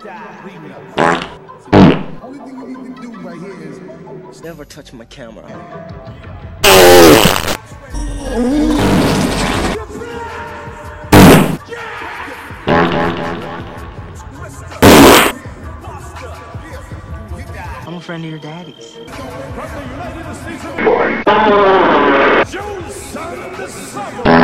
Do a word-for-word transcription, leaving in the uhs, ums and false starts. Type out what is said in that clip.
Leave it up. The only thing you need to do right here is never touch my camera. I'm a friend of your daddy's. Joe, son of the summer.